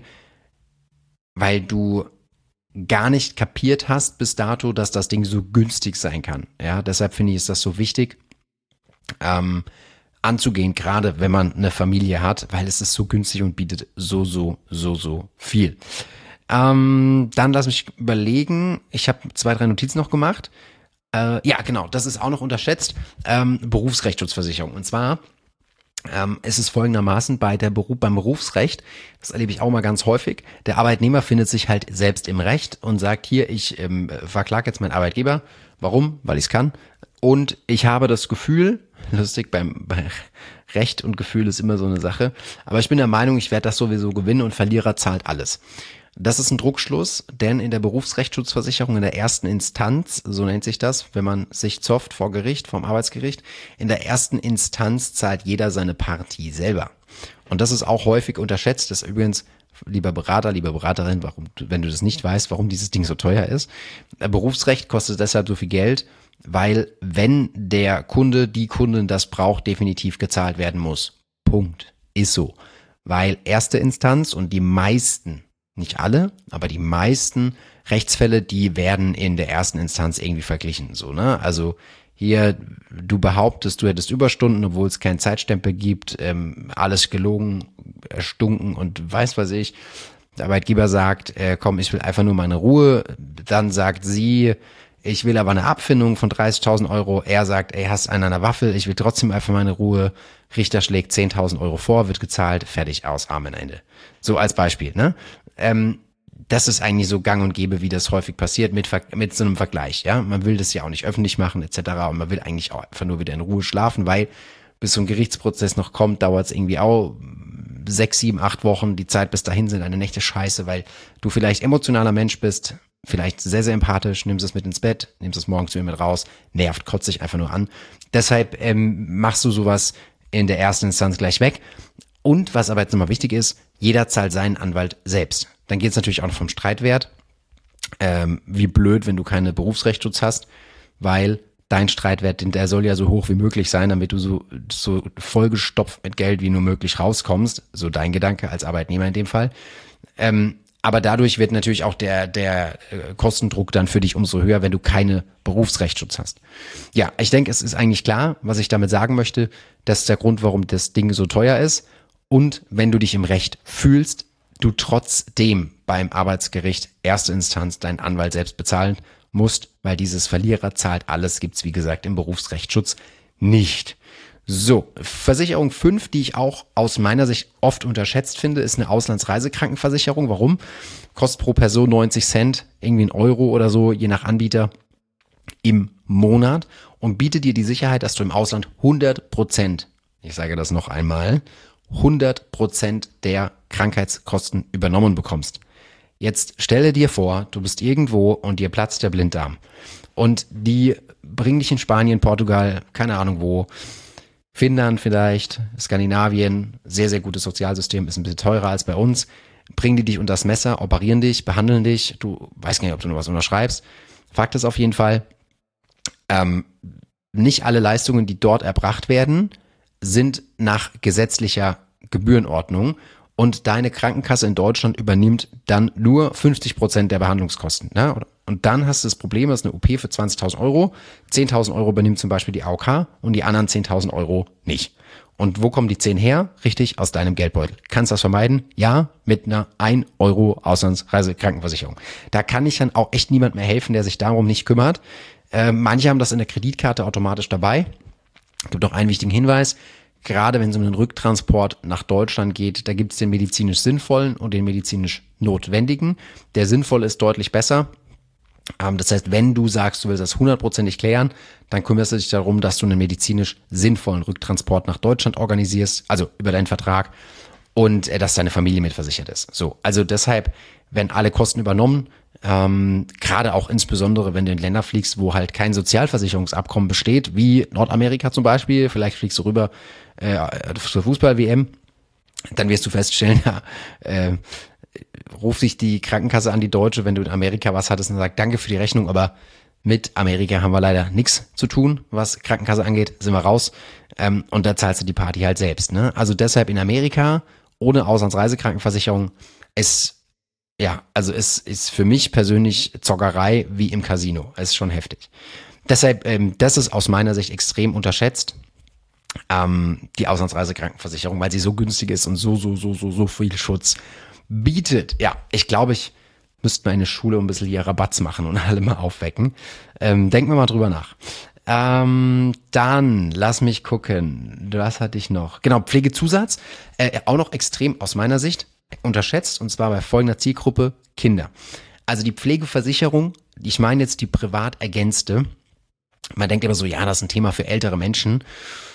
weil du gar nicht kapiert hast bis dato, dass das Ding so günstig sein kann. Ja, deshalb finde ich, ist das so wichtig, ähm, anzugehen, gerade wenn man eine Familie hat, weil es ist so günstig und bietet so, so, so, so viel. Ähm, dann lass mich überlegen, ich habe zwei, drei Notizen noch gemacht. Äh, ja, genau, das ist auch noch unterschätzt, ähm, Berufsrechtsschutzversicherung. Und zwar Ähm, es ist folgendermaßen bei der Beruf, beim Berufsrecht, das erlebe ich auch mal ganz häufig, der Arbeitnehmer findet sich halt selbst im Recht und sagt, hier, ich ähm, verklage jetzt meinen Arbeitgeber. Warum? Weil ich es kann. Und ich habe das Gefühl, lustig, beim bei Recht und Gefühl ist immer so eine Sache, aber ich bin der Meinung, ich werde das sowieso gewinnen und Verlierer zahlt alles. Das ist ein Druckschluss, denn in der Berufsrechtsschutzversicherung in der ersten Instanz, so nennt sich das, wenn man sich zofft vor Gericht, vom Arbeitsgericht, in der ersten Instanz zahlt jeder seine Partie selber. Und das ist auch häufig unterschätzt. Das ist übrigens, lieber Berater, liebe Beraterin, warum, wenn du das nicht weißt, warum dieses Ding so teuer ist. Berufsrecht kostet deshalb so viel Geld, weil wenn der Kunde, die Kundin das braucht, definitiv gezahlt werden muss. Punkt. Ist so. Weil erste Instanz und die meisten, nicht alle, aber die meisten Rechtsfälle, die werden in der ersten Instanz irgendwie verglichen. So, ne? Also hier, du behauptest, du hättest Überstunden, obwohl es keinen Zeitstempel gibt, ähm, alles gelogen, erstunken und weiß was ich. Der Arbeitgeber sagt, äh, komm, ich will einfach nur meine Ruhe. Dann sagt sie, ich will aber eine Abfindung von dreißigtausend Euro. Er sagt, ey, hast einen an der Waffel, ich will trotzdem einfach meine Ruhe. Richter schlägt zehntausend Euro vor, wird gezahlt, fertig, aus, Amen, Ende. So als Beispiel, ne? Ähm, das ist eigentlich so gang und gäbe, wie das häufig passiert mit, mit so einem Vergleich, ja. Man will das ja auch nicht öffentlich machen, et cetera. Und man will eigentlich auch einfach nur wieder in Ruhe schlafen, weil bis so ein Gerichtsprozess noch kommt, dauert es irgendwie auch sechs, sieben, acht Wochen. Die Zeit bis dahin sind eine Nächte scheiße, weil du vielleicht emotionaler Mensch bist, vielleicht sehr, sehr empathisch, nimmst es mit ins Bett, nimmst es morgens wieder mit raus, nervt, kotzt dich einfach nur an. Deshalb ähm, machst du sowas in der ersten Instanz gleich weg. Und was aber jetzt nochmal wichtig ist, jeder zahlt seinen Anwalt selbst. Dann geht es natürlich auch noch vom Streitwert. Ähm, wie blöd, wenn du keine Berufsrechtsschutz hast, weil dein Streitwert, der soll ja so hoch wie möglich sein, damit du so, so vollgestopft mit Geld wie nur möglich rauskommst. So dein Gedanke als Arbeitnehmer in dem Fall. Ähm, aber dadurch wird natürlich auch der, der Kostendruck dann für dich umso höher, wenn du keine Berufsrechtsschutz hast. Ja, ich denke, es ist eigentlich klar, was ich damit sagen möchte. Das ist der Grund, warum das Ding so teuer ist. Und wenn du dich im Recht fühlst, du trotzdem beim Arbeitsgericht erste Instanz deinen Anwalt selbst bezahlen musst, weil dieses Verlierer zahlt alles, gibt's wie gesagt im Berufsrechtsschutz nicht. So, Versicherung fünf, die ich auch aus meiner Sicht oft unterschätzt finde, ist eine Auslandsreisekrankenversicherung. Warum? Kostet pro Person neunzig Cent, irgendwie ein Euro oder so, je nach Anbieter im Monat und bietet dir die Sicherheit, dass du im Ausland hundert Prozent, ich sage das noch einmal, hundert Prozent der Krankheitskosten übernommen bekommst. Jetzt stelle dir vor, du bist irgendwo und dir platzt der Blinddarm und die bringen dich in Spanien, Portugal, keine Ahnung wo, Finnland vielleicht, Skandinavien, sehr, sehr gutes Sozialsystem, ist ein bisschen teurer als bei uns, bringen die dich unter das Messer, operieren dich, behandeln dich, du weißt gar nicht, ob du noch was unterschreibst, Fakt ist auf jeden Fall, ähm, nicht alle Leistungen, die dort erbracht werden, sind nach gesetzlicher Gebührenordnung und deine Krankenkasse in Deutschland übernimmt dann nur fünfzig Prozent der Behandlungskosten. Ne? Und dann hast du das Problem, dass eine O P für zwanzigtausend Euro, zehntausend Euro übernimmt zum Beispiel die A O K und die anderen zehntausend Euro nicht. Und wo kommen die zehn her? Richtig, aus deinem Geldbeutel. Kannst du das vermeiden? Ja, mit einer ein Euro Auslandsreisekrankenversicherung. Da kann ich dann auch echt niemand mehr helfen, der sich darum nicht kümmert. Äh, manche haben das in der Kreditkarte automatisch dabei. Gibt noch einen wichtigen Hinweis. Gerade wenn es um den Rücktransport nach Deutschland geht, da gibt es den medizinisch Sinnvollen und den medizinisch Notwendigen. Der Sinnvolle ist deutlich besser. Ähm, das heißt, wenn du sagst, du willst das hundertprozentig klären, dann kümmerst du dich darum, dass du einen medizinisch sinnvollen Rücktransport nach Deutschland organisierst, also über deinen Vertrag, und äh, dass deine Familie mitversichert ist. So, also deshalb werden alle Kosten übernommen. Ähm, gerade auch insbesondere, wenn du in Länder fliegst, wo halt kein Sozialversicherungsabkommen besteht, wie Nordamerika zum Beispiel, vielleicht fliegst du rüber äh, zur Fußball-W M, dann wirst du feststellen, ja, äh, ruft sich die Krankenkasse an, die Deutsche, wenn du in Amerika was hattest und sagt, danke für die Rechnung, aber mit Amerika haben wir leider nichts zu tun, was Krankenkasse angeht, sind wir raus, ähm, und da zahlst du die Party halt selbst. Ne? Also deshalb in Amerika ohne Auslandsreisekrankenversicherung ist Ja, also es ist für mich persönlich Zockerei wie im Casino. Es ist schon heftig. Deshalb, ähm, das ist aus meiner Sicht extrem unterschätzt, ähm, die Auslandsreisekrankenversicherung, weil sie so günstig ist und so, so, so, so, so viel Schutz bietet. Ja, ich glaube, ich müsste mal eine Schule ein bisschen hier Rabatz machen und alle mal aufwecken. Ähm, denken wir mal drüber nach. Ähm, dann, lass mich gucken. Was hatte ich noch? Genau, Pflegezusatz. Äh, auch noch extrem aus meiner Sicht unterschätzt, und zwar bei folgender Zielgruppe: Kinder. Also die Pflegeversicherung, ich meine jetzt die privat ergänzte. Man denkt immer so, ja, das ist ein Thema für ältere Menschen.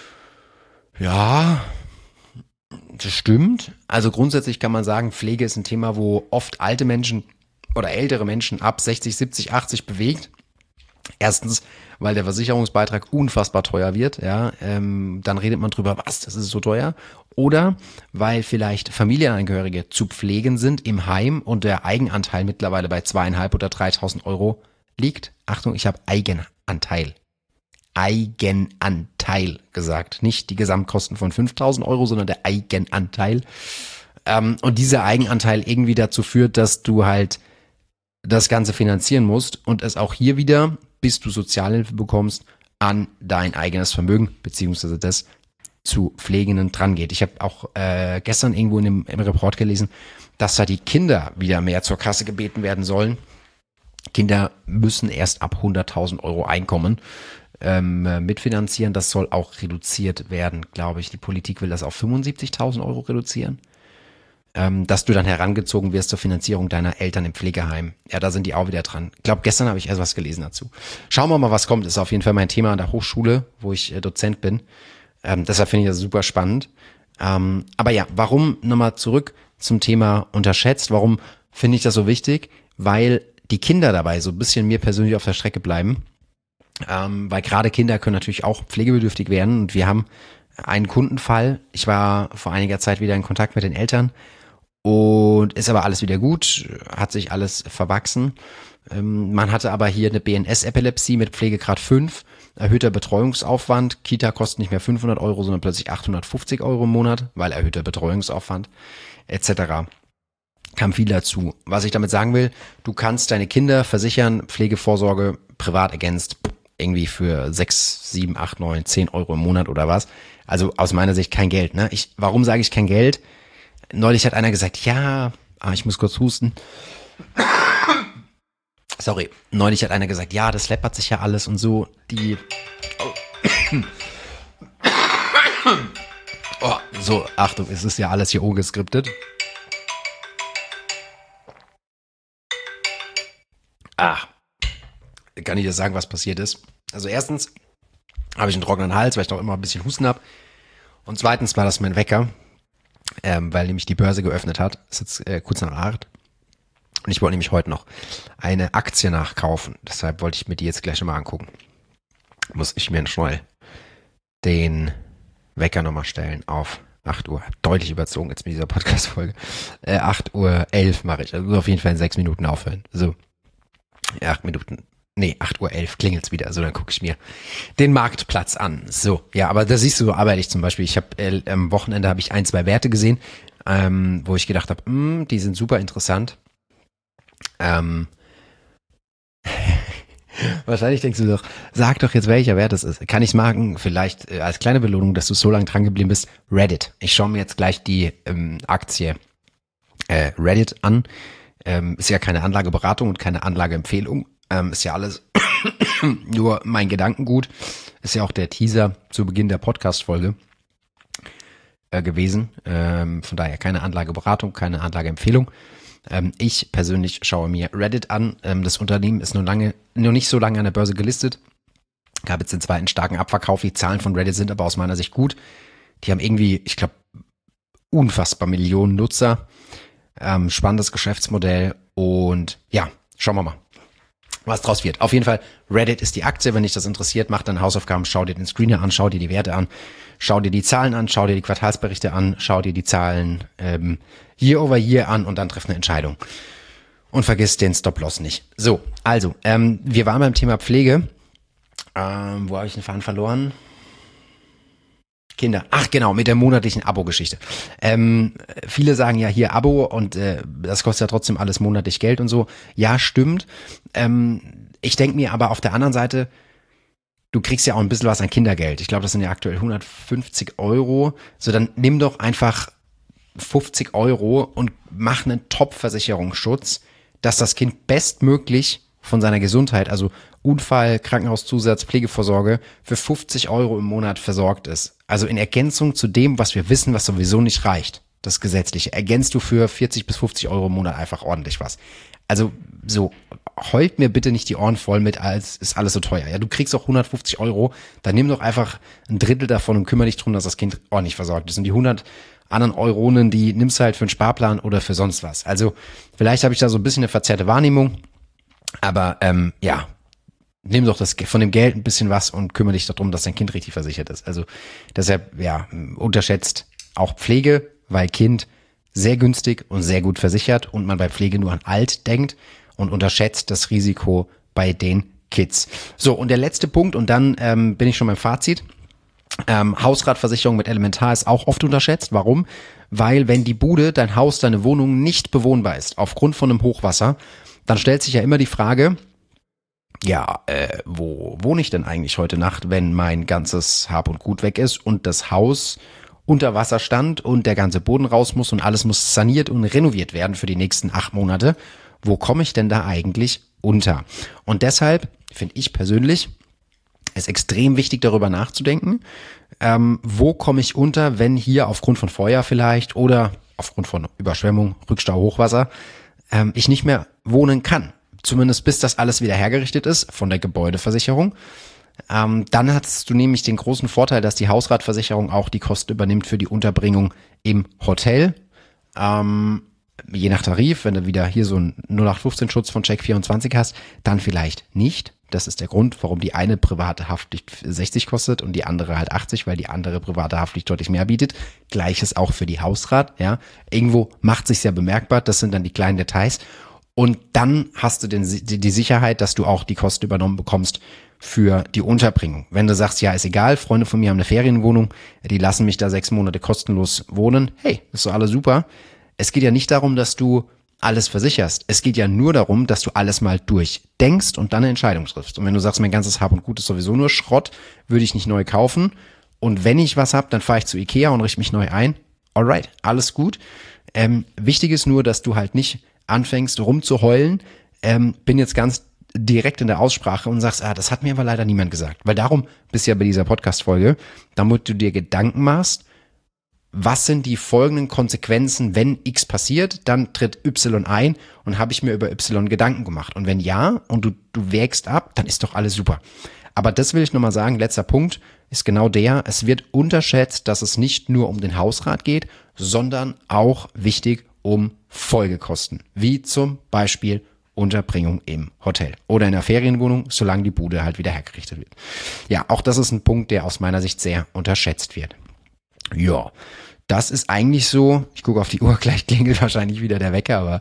Ja, das stimmt. Also grundsätzlich kann man sagen, Pflege ist ein Thema, wo oft alte Menschen oder ältere Menschen ab sechzig, siebzig, achtzig bewegt. Erstens, weil der Versicherungsbeitrag unfassbar teuer wird, ja, ähm, dann redet man drüber, was, das ist so teuer. Oder weil vielleicht Familienangehörige zu pflegen sind im Heim und der Eigenanteil mittlerweile bei zweieinhalb oder dreitausend Euro liegt. Achtung, ich habe Eigenanteil. Eigenanteil gesagt. Nicht die Gesamtkosten von fünftausend Euro, sondern der Eigenanteil. Ähm, und dieser Eigenanteil irgendwie dazu führt, dass du halt das Ganze finanzieren musst und es auch hier wieder, bis du Sozialhilfe bekommst, an dein eigenes Vermögen beziehungsweise das zu Pflegenden dran geht. Ich habe auch äh, gestern irgendwo in dem, im Report gelesen, dass da die Kinder wieder mehr zur Kasse gebeten werden sollen. Kinder müssen erst ab hunderttausend Euro Einkommen ähm, mitfinanzieren. Das soll auch reduziert werden, glaube ich. Die Politik will das auf fünfundsiebzigtausend Euro reduzieren. Ähm, dass du dann herangezogen wirst zur Finanzierung deiner Eltern im Pflegeheim. Ja, da sind die auch wieder dran. Ich glaube, gestern habe ich erst was gelesen dazu. Schauen wir mal, was kommt. Ist auf jeden Fall mein Thema an der Hochschule, wo ich äh, Dozent bin. Ähm, deshalb finde ich das super spannend. Ähm, aber ja, warum, nochmal zurück zum Thema unterschätzt, warum finde ich das so wichtig? Weil die Kinder dabei so ein bisschen mir persönlich auf der Strecke bleiben. Ähm, weil gerade Kinder können natürlich auch pflegebedürftig werden. Und wir haben einen Kundenfall. Ich war vor einiger Zeit wieder in Kontakt mit den Eltern. Und ist aber alles wieder gut, hat sich alles verwachsen. Ähm, man hatte aber hier eine B N S-Epilepsie mit Pflegegrad fünf, erhöhter Betreuungsaufwand. Kita kostet nicht mehr fünfhundert Euro, sondern plötzlich achthundertfünfzig Euro im Monat, weil erhöhter Betreuungsaufwand et cetera. Kam viel dazu. Was ich damit sagen will, du kannst deine Kinder versichern, Pflegevorsorge privat ergänzt, irgendwie für sechs, sieben, acht, neun, zehn Euro im Monat oder was. Also aus meiner Sicht kein Geld. Ne? Ich, warum sage ich kein Geld? Neulich hat einer gesagt, ja, ah, ich muss kurz husten. Sorry, neulich hat einer gesagt, ja, das läppert sich ja alles und so. Die, oh. Oh, so, Achtung, es ist ja alles hier ungeskriptet. Ah, kann ich dir sagen, was passiert ist? Also erstens habe ich einen trockenen Hals, weil ich noch immer ein bisschen Husten habe. Und zweitens war das mein Wecker. Ähm, weil nämlich die Börse geöffnet hat. Ist jetzt äh, kurz nach acht. Und ich wollte nämlich heute noch eine Aktie nachkaufen. Deshalb wollte ich mir die jetzt gleich nochmal angucken. Muss ich mir schnell den Wecker nochmal stellen auf acht Uhr. Deutlich überzogen jetzt mit dieser Podcast-Folge. Äh, acht Uhr elf mache ich. Also auf jeden Fall in sechs Minuten aufhören. So. acht Minuten. Nee, acht Uhr elf klingelt's wieder. Also dann gucke ich mir den Marktplatz an. So, ja, aber da siehst du, so arbeite ich zum Beispiel. Ich habe äh, am Wochenende habe ich ein, zwei Werte gesehen, ähm, wo ich gedacht habe, mh, die sind super interessant. Ähm, wahrscheinlich denkst du doch, sag doch jetzt, welcher Wert es ist. Kann ich machen, vielleicht äh, als kleine Belohnung, dass du so lange dran geblieben bist. Reddit. Ich schaue mir jetzt gleich die ähm, Aktie äh, Reddit an. Ähm, ist ja keine Anlageberatung und keine Anlageempfehlung. Ähm, ist ja alles nur mein Gedankengut. Ist ja auch der Teaser zu Beginn der Podcast-Folge äh, gewesen. Ähm, von daher keine Anlageberatung, keine Anlageempfehlung. Ähm, ich persönlich schaue mir Reddit an. Ähm, das Unternehmen ist nur lange, nur nicht so lange an der Börse gelistet. Gab jetzt den zweiten starken Abverkauf. Die Zahlen von Reddit sind aber aus meiner Sicht gut. Die haben irgendwie, ich glaube, unfassbar Millionen Nutzer. Ähm, spannendes Geschäftsmodell und ja, schauen wir mal, was draus wird. Auf jeden Fall, Reddit ist die Aktie. Wenn dich das interessiert, mach deine Hausaufgaben, schau dir den Screener an, schau dir die Werte an, schau dir die Zahlen an, schau dir die Quartalsberichte an, schau dir die Zahlen ähm, Year over Year an und dann triff eine Entscheidung. Und vergiss den Stop-Loss nicht. So, also, ähm, wir waren beim Thema Pflege. Ähm, wo habe ich den Faden verloren? Kinder. Ach genau, mit der monatlichen Abo-Geschichte. Ähm, viele sagen ja hier Abo und äh, das kostet ja trotzdem alles monatlich Geld und so. Ja, stimmt. Ähm, ich denke mir aber auf der anderen Seite, du kriegst ja auch ein bisschen was an Kindergeld. Ich glaube, das sind ja aktuell hundertfünfzig Euro. So, dann nimm doch einfach fünfzig Euro und mach einen Top-Versicherungsschutz, dass das Kind bestmöglich von seiner Gesundheit, also Unfall, Krankenhauszusatz, Pflegevorsorge, für fünfzig Euro im Monat versorgt ist. Also in Ergänzung zu dem, was wir wissen, was sowieso nicht reicht, das Gesetzliche, ergänzt du für vierzig bis fünfzig Euro im Monat einfach ordentlich was. Also so, heult mir bitte nicht die Ohren voll mit, als ist alles so teuer. Ja, du kriegst auch hundertfünfzig Euro, dann nimm doch einfach ein Drittel davon und kümmere dich drum, dass das Kind ordentlich versorgt ist. Und die hundert anderen Euronen, die nimmst du halt für einen Sparplan oder für sonst was. Also vielleicht habe ich da so ein bisschen eine verzerrte Wahrnehmung, aber ähm, ja, nimm doch das von dem Geld ein bisschen was und kümmere dich darum, dass dein Kind richtig versichert ist. Also deshalb, ja, unterschätzt auch Pflege, weil Kind sehr günstig und sehr gut versichert und man bei Pflege nur an alt denkt und unterschätzt das Risiko bei den Kids. So, und der letzte Punkt und dann ähm, bin ich schon beim Fazit. Ähm, Hausratversicherung mit Elementar ist auch oft unterschätzt. Warum? Weil wenn die Bude, dein Haus, deine Wohnung nicht bewohnbar ist, aufgrund von einem Hochwasser, dann stellt sich ja immer die Frage, ja, äh, wo wohne ich denn eigentlich heute Nacht, wenn mein ganzes Hab und Gut weg ist und das Haus unter Wasser stand und der ganze Boden raus muss und alles muss saniert und renoviert werden für die nächsten acht Monate. Wo komme ich denn da eigentlich unter? Und deshalb finde ich persönlich es extrem wichtig, darüber nachzudenken, ähm, wo komme ich unter, wenn hier aufgrund von Feuer vielleicht oder aufgrund von Überschwemmung, Rückstau, Hochwasser ähm, ich nicht mehr wohnen kann. Zumindest bis das alles wieder hergerichtet ist von der Gebäudeversicherung. Ähm, dann hast du nämlich den großen Vorteil, dass die Hausratversicherung auch die Kosten übernimmt für die Unterbringung im Hotel. Ähm, je nach Tarif, wenn du wieder hier so einen null acht fünfzehn Schutz von Check vierundzwanzig hast, dann vielleicht nicht. Das ist der Grund, warum die eine private Haftpflicht sechzig kostet und die andere halt achtzig, weil die andere private Haftpflicht deutlich mehr bietet. Gleiches auch für die Hausrat, ja. Irgendwo macht sich's ja bemerkbar, das sind dann die kleinen Details. Und dann hast du den, die Sicherheit, dass du auch die Kosten übernommen bekommst für die Unterbringung. Wenn du sagst, ja, ist egal, Freunde von mir haben eine Ferienwohnung, die lassen mich da sechs Monate kostenlos wohnen. Hey, ist doch alles super. Es geht ja nicht darum, dass du alles versicherst. Es geht ja nur darum, dass du alles mal durchdenkst und dann eine Entscheidung triffst. Und wenn du sagst, mein ganzes Hab und Gut ist sowieso nur Schrott, würde ich nicht neu kaufen. Und wenn ich was hab, dann fahre ich zu Ikea und richte mich neu ein. Alright, alles gut. Ähm, wichtig ist nur, dass du halt nicht anfängst rumzuheulen, ähm, bin jetzt ganz direkt in der Aussprache und sagst, ah, das hat mir aber leider niemand gesagt. Weil darum bist du ja bei dieser Podcast-Folge, damit du dir Gedanken machst, was sind die folgenden Konsequenzen, wenn X passiert, dann tritt Y ein und habe ich mir über Y Gedanken gemacht. Und wenn ja und du, du wägst ab, dann ist doch alles super. Aber das will ich nochmal sagen, letzter Punkt ist genau der, es wird unterschätzt, dass es nicht nur um den Hausrat geht, sondern auch wichtig um Folgekosten, wie zum Beispiel Unterbringung im Hotel oder in der Ferienwohnung, solange die Bude halt wieder hergerichtet wird. Ja, auch das ist ein Punkt, der aus meiner Sicht sehr unterschätzt wird. Ja, das ist eigentlich so, ich gucke auf die Uhr, gleich klingelt wahrscheinlich wieder der Wecker, aber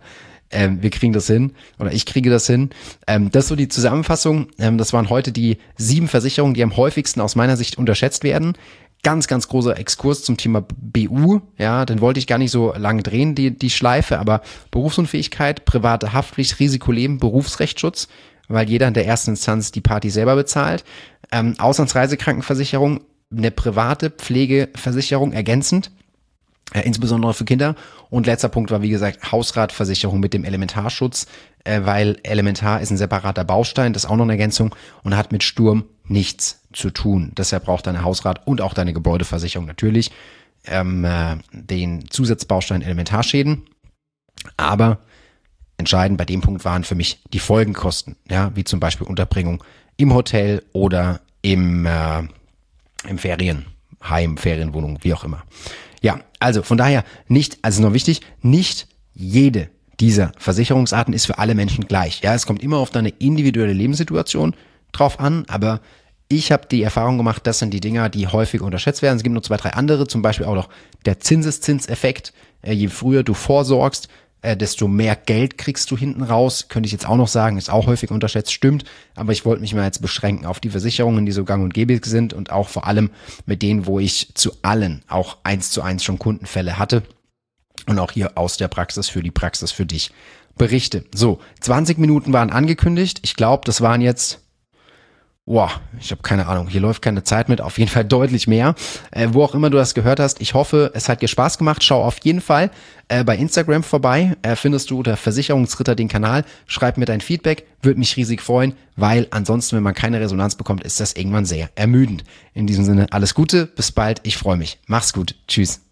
Ähm, wir kriegen das hin oder ich kriege das hin. Ähm, das ist so die Zusammenfassung. Ähm, das waren heute die sieben Versicherungen, die am häufigsten aus meiner Sicht unterschätzt werden. Ganz, ganz großer Exkurs zum Thema B U, ja, den wollte ich gar nicht so lange drehen, die, die Schleife, aber Berufsunfähigkeit, private Haftpflicht, Risikoleben, Berufsrechtsschutz, weil jeder in der ersten Instanz die Party selber bezahlt, ähm, Auslandsreisekrankenversicherung, eine private Pflegeversicherung ergänzend, äh, insbesondere für Kinder, und letzter Punkt war, wie gesagt, Hausratversicherung mit dem Elementarschutz, äh, weil Elementar ist ein separater Baustein, das ist auch noch eine Ergänzung und hat mit Sturm nichts zu tun. Deshalb braucht deine Hausrat und auch deine Gebäudeversicherung natürlich ähm, äh, den Zusatzbaustein Elementarschäden. Aber entscheidend bei dem Punkt waren für mich die Folgenkosten, ja, wie zum Beispiel Unterbringung im Hotel oder im, äh, im Ferienheim, Ferienwohnung, wie auch immer. Ja, also von daher nicht, also noch wichtig, nicht jede dieser Versicherungsarten ist für alle Menschen gleich. Ja, es kommt immer auf deine individuelle Lebenssituation drauf an, aber ich habe die Erfahrung gemacht, das sind die Dinger, die häufig unterschätzt werden. Es gibt noch zwei, drei andere, zum Beispiel auch noch der Zinseszinseffekt. Äh, je früher du vorsorgst, äh, desto mehr Geld kriegst du hinten raus. Könnte ich jetzt auch noch sagen, ist auch häufig unterschätzt, stimmt. Aber ich wollte mich mal jetzt beschränken auf die Versicherungen, die so gang und gäbe sind und auch vor allem mit denen, wo ich zu allen auch eins zu eins schon Kundenfälle hatte und auch hier aus der Praxis für die Praxis für dich berichte. So, zwanzig Minuten waren angekündigt. Ich glaube, das waren jetzt... Boah, ich habe keine Ahnung, hier läuft keine Zeit mit, auf jeden Fall deutlich mehr. Äh, wo auch immer du das gehört hast, ich hoffe, es hat dir Spaß gemacht. Schau auf jeden Fall äh, bei Instagram vorbei, äh, findest du unter Versicherungsritter den Kanal. Schreib mir dein Feedback, würde mich riesig freuen, weil ansonsten, wenn man keine Resonanz bekommt, ist das irgendwann sehr ermüdend. In diesem Sinne, alles Gute, bis bald, ich freue mich. Mach's gut, tschüss.